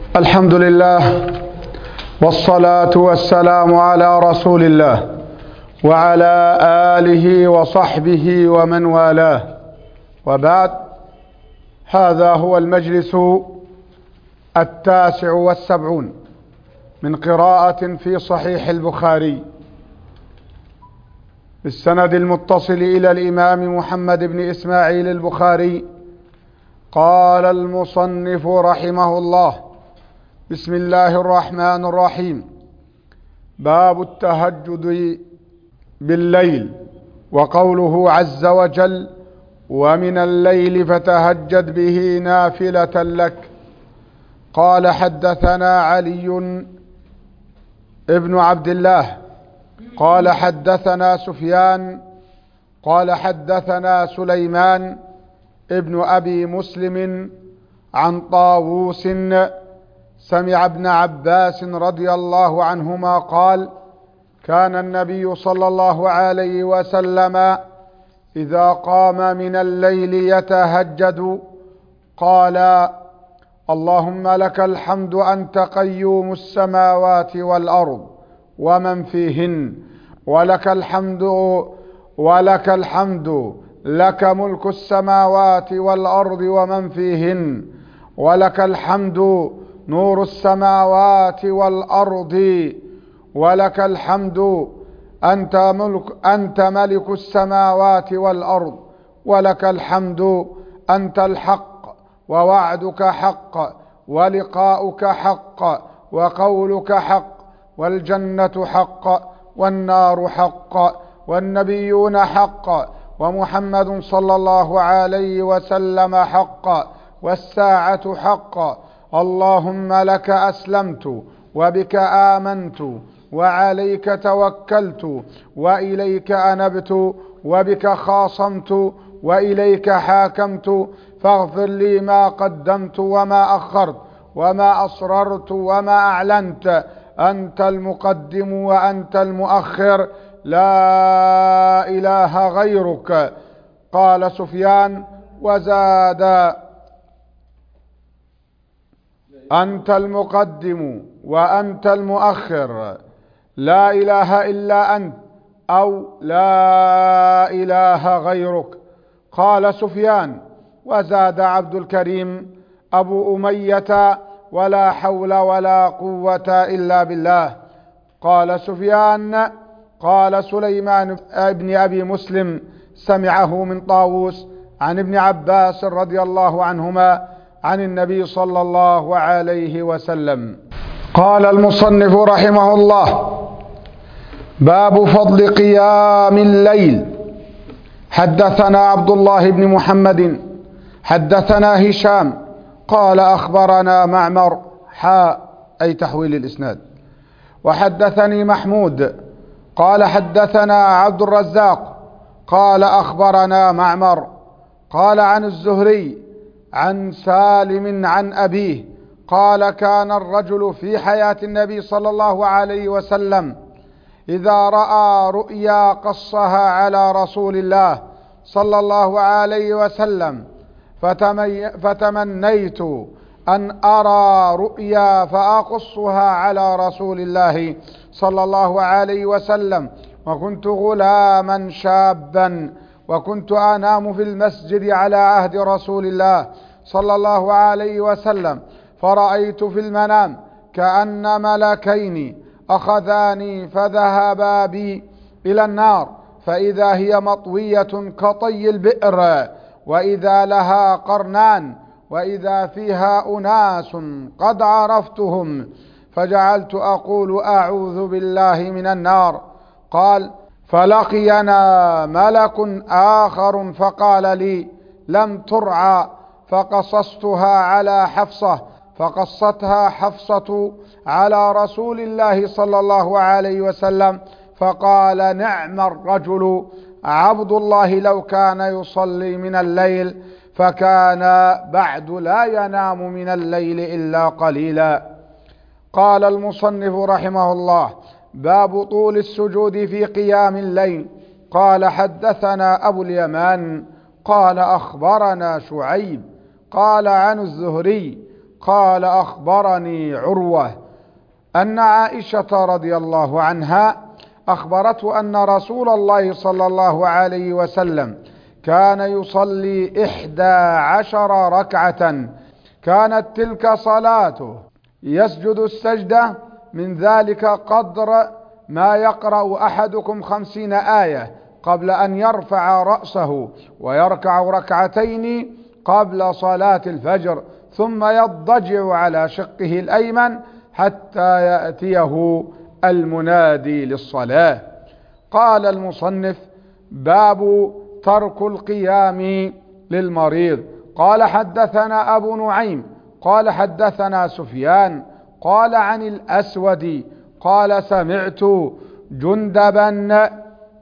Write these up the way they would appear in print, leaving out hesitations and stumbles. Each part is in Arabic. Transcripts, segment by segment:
الحمد لله والصلاة والسلام على رسول الله وعلى آله وصحبه ومن والاه، وبعد. هذا هو المجلس 79 من قراءة في صحيح البخاري بالسند المتصل إلى الإمام محمد بن إسماعيل البخاري. قال المصنف رحمه الله: بسم الله الرحمن الرحيم. باب التهجد بالليل، وقوله عز وجل: ومن الليل فتهجد به نافلة لك. قال: حدثنا علي ابن عبد الله قال حدثنا سفيان قال حدثنا سليمان ابن أبي مسلم عن طاووس سمع ابن عباس رضي الله عنهما قال: كان النبي صلى الله عليه وسلم إذا قام من الليل يتهجد قال: اللهم لك الحمد أنت قيوم السماوات والأرض ومن فيهن، ولك الحمد لك ملك السماوات والأرض ومن فيهن، ولك الحمد نور السماوات والأرض، ولك الحمد أنت ملك السماوات والأرض، ولك الحمد أنت الحق، ووعدك حق، ولقاؤك حق، وقولك حق، والجنة حق، والنار حق، والنبيون حق، ومحمد صلى الله عليه وسلم حق، والساعة حق. اللهم لك أسلمت، وبك آمنت، وعليك توكلت، وإليك أنبت، وبك خاصمت، وإليك حاكمت، فاغفر لي ما قدمت وما أخرت وما أسررت وما أعلنت، أنت المقدم وأنت المؤخر، لا إله غيرك. قال سفيان: وزاد: أنت المقدم وأنت المؤخر، لا إله إلا أنت، أو لا إله غيرك. قال سفيان: وزاد عبد الكريم أبو أمية: ولا حول ولا قوة إلا بالله. قال سفيان: قال سليمان ابن أبي مسلم سمعه من طاووس عن ابن عباس رضي الله عنهما عن النبي صلى الله عليه وسلم. قال المصنف رحمه الله: باب فضل قيام الليل. حدثنا عبد الله بن محمد حدثنا هشام قال أخبرنا معمر أي تحويل الإسناد، وحدثني محمود قال حدثنا عبد الرزاق قال أخبرنا معمر قال عن الزهري عن سالم عن أبيه قال: كان الرجل في حياة النبي صلى الله عليه وسلم إذا رأى رؤيا قصها على رسول الله صلى الله عليه وسلم فتمنيت أن أرى رؤيا فأقصها على رسول الله صلى الله عليه وسلم، وكنت غلاما شابا، وكنت أنام في المسجد على عهد رسول الله صلى الله عليه وسلم، فرأيت في المنام كأن ملكين أخذاني فذهبا بي إلى النار، فإذا هي مطوية كطي البئر، وإذا لها قرنان، وإذا فيها أناس قد عرفتهم، فجعلت أقول: أعوذ بالله من النار. قال: فلقينا ملك آخر فقال لي: لم ترعى، فقصصتها على حفصة، فقصتها حفصة على رسول الله صلى الله عليه وسلم، فقال: نعم الرجل عبد الله لو كان يصلي من الليل، فكان بعد لا ينام من الليل إلا قليلا. قال المصنف رحمه الله: باب طول السجود في قيام الليل. قال: حدثنا أبو اليمان قال أخبرنا شعيب قال عن الزهري قال أخبرني عروة أن عائشة رضي الله عنها أخبرته أن رسول الله صلى الله عليه وسلم كان يصلي 11 ركعة، كانت تلك صلاته يسجد السجدة من ذلك قدر ما يقرأ أحدكم 50 آية قبل أن يرفع رأسه، ويركع ركعتين قبل صلاة الفجر، ثم يضجع على شقه الأيمن حتى يأتيه المنادي للصلاة. قال المصنف: باب ترك القيام للمريض. قال حدثنا أبو نعيم قال حدثنا سفيان قال عن الأسود قال سمعت جندبا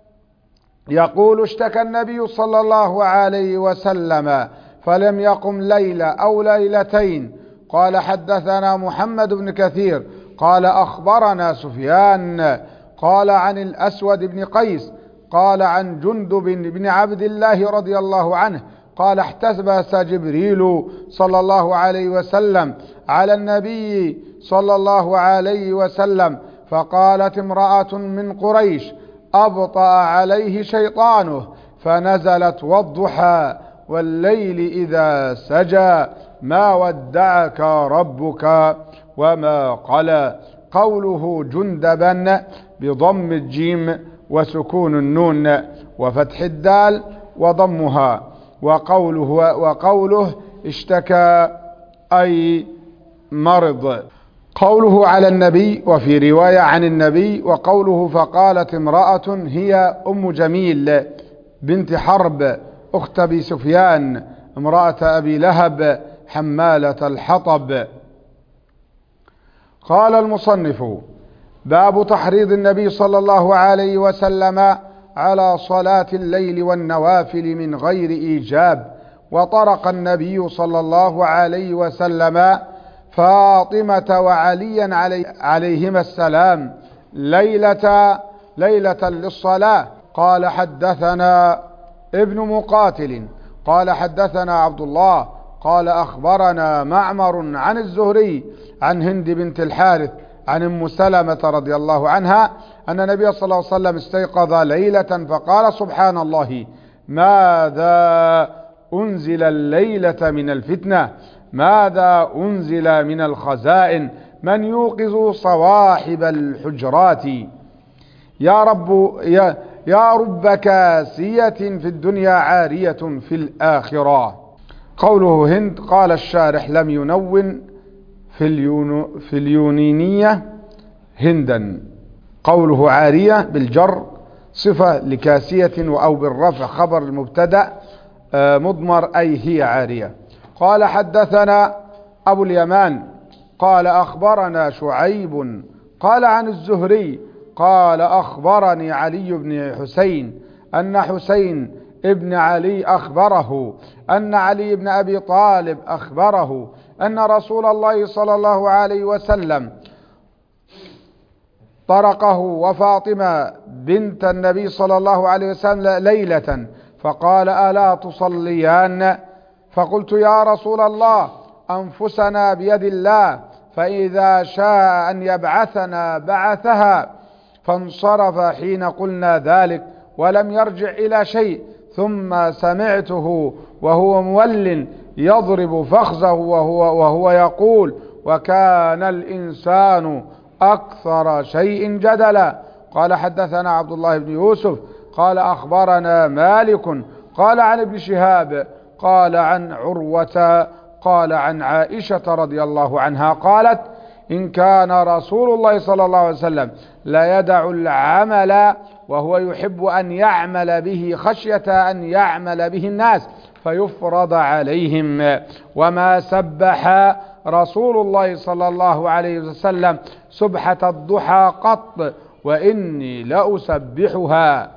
يقول: اشتكى النبي صلى الله عليه وسلم فلم يقم ليلة أو ليلتين. قال حدثنا محمد بن كثير قال أخبرنا سفيان قال عن الأسود بن قيس قال عن جندب بن عبد الله رضي الله عنه قال: احتبس جبريل صلى الله عليه وسلم على النبي صلى الله عليه وسلم، فقالت امرأة من قريش: أبطأ عليه شيطانه، فنزلت: والضحى والليل إذا سجى ما ودعك ربك وما قلى. قوله جندبا بضم الجيم وسكون النون وفتح الدال وضمها، وقوله اشتكى أي مرض. قوله على النبي وفي رواية عن النبي، وقوله فقالت امرأة هي أم جميل بنت حرب أخت أبي سفيان امرأة أبي لهب حمالة الحطب. قال المصنف: باب تحريض النبي صلى الله عليه وسلم على صلاة الليل والنوافل من غير إيجاب. وطرق النبي صلى الله عليه وسلم فاطمة وعليا عليهما السلام ليلة للصلاة. قال حدثنا ابن مقاتل قال حدثنا عبد الله قال أخبرنا معمر عن الزهري عن هند بنت الحارث عن أم سلمة رضي الله عنها أن النبي صلى الله عليه وسلم استيقظ ليلة فقال: سبحان الله، ماذا أنزل الليلة من الفتنة؟ ماذا أنزل من الخزائن؟ من يوقظ صواحب الحجرات؟ يا رب كاسية في الدنيا عارية في الآخرة. قوله هند قال الشارح: لم ينون في اليونينية هندا. قوله عارية بالجر صفة لكاسية، أو بالرفع خبر المبتدأ مضمر أي هي عارية. قال حدثنا أبو اليمان قال أخبرنا شعيب قال عن الزهري قال أخبرني علي بن حسين أن حسين ابن علي أخبره أن علي بن أبي طالب أخبره أن رسول الله صلى الله عليه وسلم طرقه وفاطمة بنت النبي صلى الله عليه وسلم ليلة فقال: ألا تصليان؟ فقلت: يا رسول الله، أنفسنا بيد الله، فإذا شاء أن يبعثنا بعثها. فانصرف حين قلنا ذلك ولم يرجع إلى شيء، ثم سمعته وهو مول يضرب فخذه وهو يقول: وكان الإنسان أكثر شيء جدلا. قال حدثنا عبد الله بن يوسف قال أخبرنا مالك قال عن ابن شهاب قال عن عروة قال عن عائشة رضي الله عنها قالت: إن كان رسول الله صلى الله عليه وسلم لا يدع العمل وهو يحب أن يعمل به خشية أن يعمل به الناس فيفرض عليهم. وما سبح رسول الله صلى الله عليه وسلم سبحة الضحى قط، وإني لأسبحها.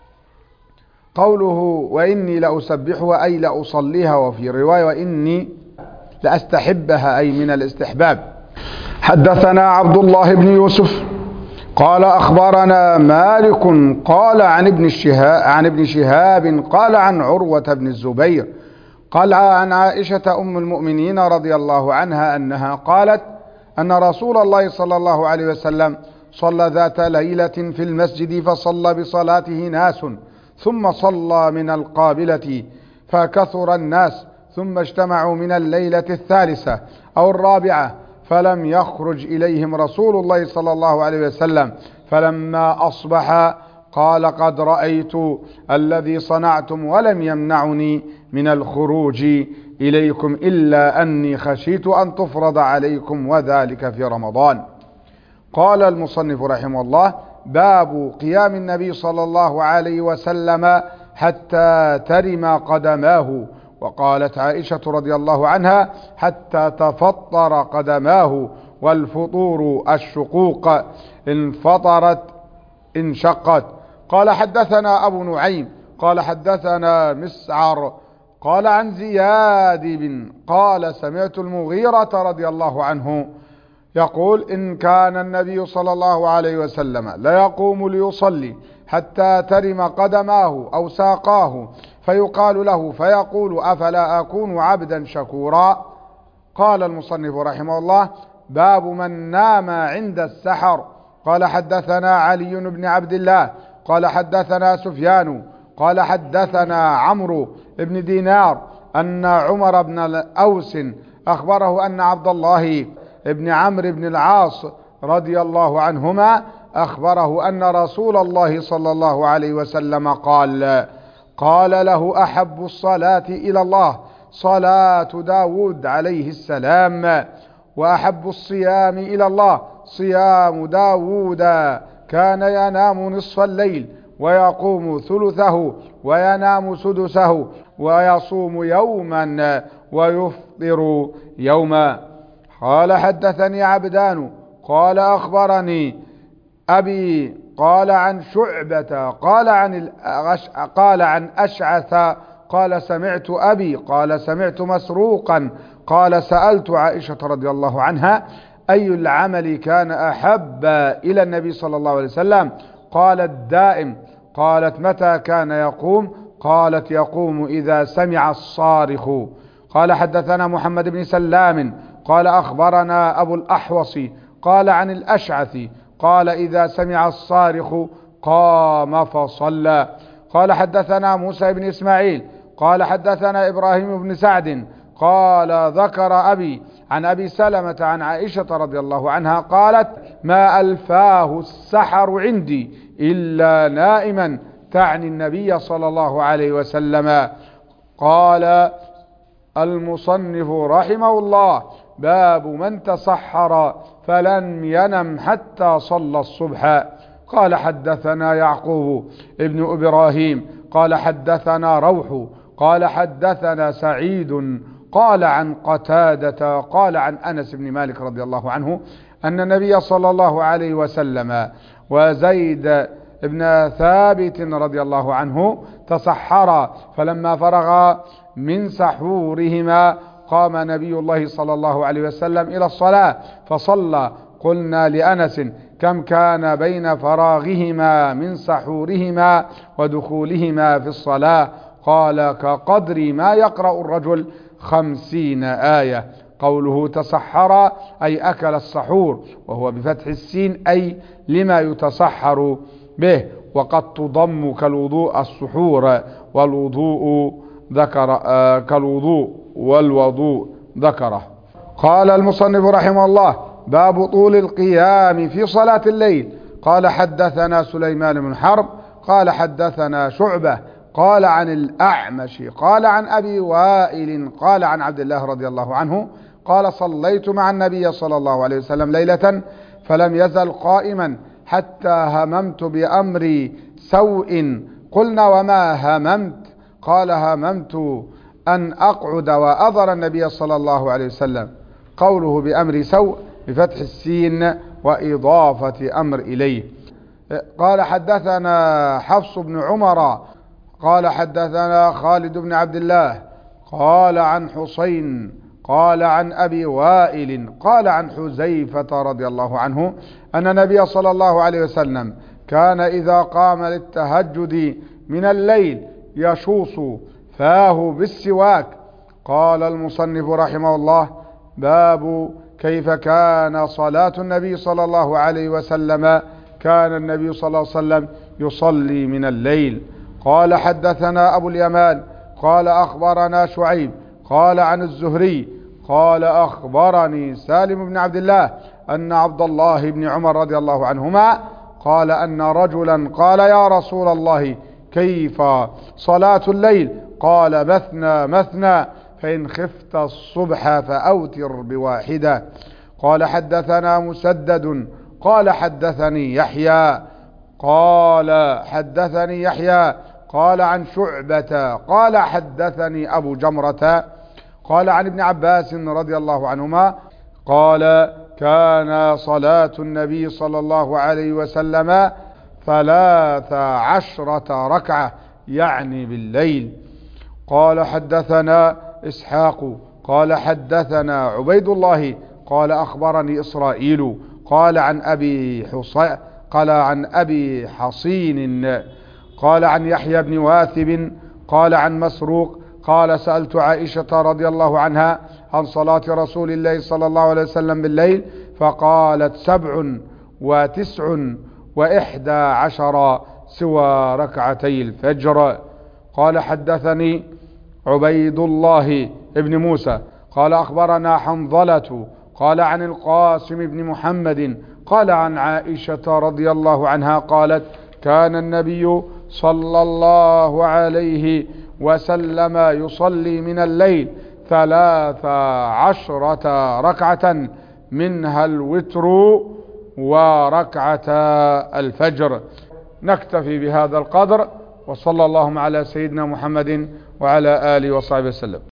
قوله وإني لأسبحها أي لأصليها، وفي رواية وإني لأستحبها أي من الاستحباب. حدثنا عبد الله بن يوسف قال أخبرنا مالك قال عن ابن شهاب قال عن عروة بن الزبير قال عن عائشة أم المؤمنين رضي الله عنها أنها قالت أن رسول الله صلى الله عليه وسلم صلى ذات ليلة في المسجد فصلى بصلاته ناس ثم صلى من القابلة فكثر الناس ثم اجتمعوا من الليلة الثالثة أو الرابعة فلم يخرج إليهم رسول الله صلى الله عليه وسلم فلما أصبح قال قد رأيت الذي صنعتم ولم يمنعني من الخروج إليكم إلا أني خشيت أن تفرض عليكم وذلك في رمضان. قال المصنف رحمه الله: باب قيام النبي صلى الله عليه وسلم حتى ترم قدماه. وقالت عائشة رضي الله عنها: حتى تفطر قدماه، والفطور الشقوق، انفطرت انشقت. قال حدثنا أبو نعيم قال حدثنا مسعر قال عن زياد بن قال سمعت المغيرة رضي الله عنه يقول: إن كان النبي صلى الله عليه وسلم ليقوم ليصلي حتى ترم قدماه أو ساقاه فيقال له فيقول: أفلا أكون عبدا شكورا. قال المصنف رحمه الله: باب من نام عند السحر. قال حدثنا علي بن عبد الله قال حدثنا سفيان قال حدثنا عمرو بن دينار أن عمر بن الأوس أخبره أن عبد الله بن عمرو بن العاص رضي الله عنهما أخبره أن رسول الله صلى الله عليه وسلم قال له: أحب الصلاة إلى الله صلاة داود عليه السلام، وأحب الصيام إلى الله صيام داود، كان ينام نصف الليل ويقوم ثلثه وينام سدسه ويصوم يوما ويفطر يوما. قال حدثني عبدان قال أخبرني أبي قال عن شعبة قال عن أشعث قال سمعت أبي قال سمعت مسروقا قال سألت عائشة رضي الله عنها: أي العمل كان أحب إلى النبي صلى الله عليه وسلم؟ قالت: دائم. قالت: متى كان يقوم؟ قالت: يقوم إذا سمع الصارخ. قال حدثنا محمد بن سلام قال أخبرنا أبو الأحوص قال عن الأشعث قال: إذا سمع الصارخ قام فصلى. قال حدثنا موسى بن إسماعيل قال حدثنا إبراهيم بن سعد قال ذكر أبي عن أبي سلمة عن عائشة رضي الله عنها قالت: ما ألفاه السحر عندي إلا نائما، تعني النبي صلى الله عليه وسلم. قال المصنف رحمه الله: باب من تسحر فلم ينم حتى صلى الصبح. قال حدثنا يعقوب ابن إبراهيم قال حدثنا روح قال حدثنا سعيد قال عن قتادة قال عن أنس بن مالك رضي الله عنه أن النبي صلى الله عليه وسلم وزيد ابن ثابت رضي الله عنه تسحرا، فلما فرغ من سحورهما قام نبي الله صلى الله عليه وسلم إلى الصلاة فصلى. قلنا لأنس: كم كان بين فراغهما من سحورهما ودخولهما في الصلاة؟ قال: كقدر ما يقرأ الرجل 50 آية. قوله تسحر أي أكل السحور، وهو بفتح السين أي لما يتسحر به، وقد تضم كالوضوء السحور والوضوء ذكر كالوضوء والوضوء ذكره. قال المصنف رحمه الله: باب طول القيام في صلاة الليل. قال حدثنا سليمان بن حرب قال حدثنا شعبة قال عن الأعمش قال عن أبي وائل قال عن عبد الله رضي الله عنه قال: صليت مع النبي صلى الله عليه وسلم ليلة فلم يزل قائما حتى هممت بأمر سوء. قلنا: وما هممت؟ قال: هممت أن أقعد وأضر النبي صلى الله عليه وسلم. قوله بأمر سوء بفتح السين وإضافة أمر إليه. قال حدثنا حفص بن عمر قال حدثنا خالد بن عبد الله قال عن حسين قال عن أبي وائل قال عن حذيفة رضي الله عنه أن النبي صلى الله عليه وسلم كان إذا قام للتهجد من الليل يشوص فاه بالسواك قال المصنف رحمه الله: باب كيف كان صلاة النبي صلى الله عليه وسلم. كان النبي صلى الله عليه وسلم يصلي من الليل. قال: حدثنا أبو اليمان قال أخبرنا شعيب قال عن الزهري قال أخبرني سالم بن عبد الله أن عبد الله بن عمر رضي الله عنهما قال أن رجلا قال: يا رسول الله، كيف صلاة الليل؟ قال: مثنى مثنى، فإن خفت الصبح فأوتر بواحدة. قال: حدثنا مسدد قال حدثني يحيى قال عن شعبة قال حدثني أبو جمرة قال عن ابن عباس رضي الله عنهما قال: كان صلاة النبي صلى الله عليه وسلم 13 ركعة، يعني بالليل. قال: حدثنا إسحاق قال حدثنا عبيد الله قال أخبرني إسرائيل قال عن أبي حصين قال عن يحيى بن واثب قال عن مسروق قال: سألت عائشة رضي الله عنها عن صلاة رسول الله صلى الله عليه وسلم بالليل، فقالت: 17 و11 سوى ركعتي الفجر. قال: حدثني عبيد الله ابن موسى قال أخبرنا حنظلة قال عن القاسم بن محمد قال عن عائشة رضي الله عنها قالت: كان النبي صلى الله عليه وسلم يصلي من الليل 13 ركعة، منها الوتر وركعة الفجر. نكتفي بهذا القدر، وصلى اللهم على سيدنا محمد وعلى آله وصحبه وسلم.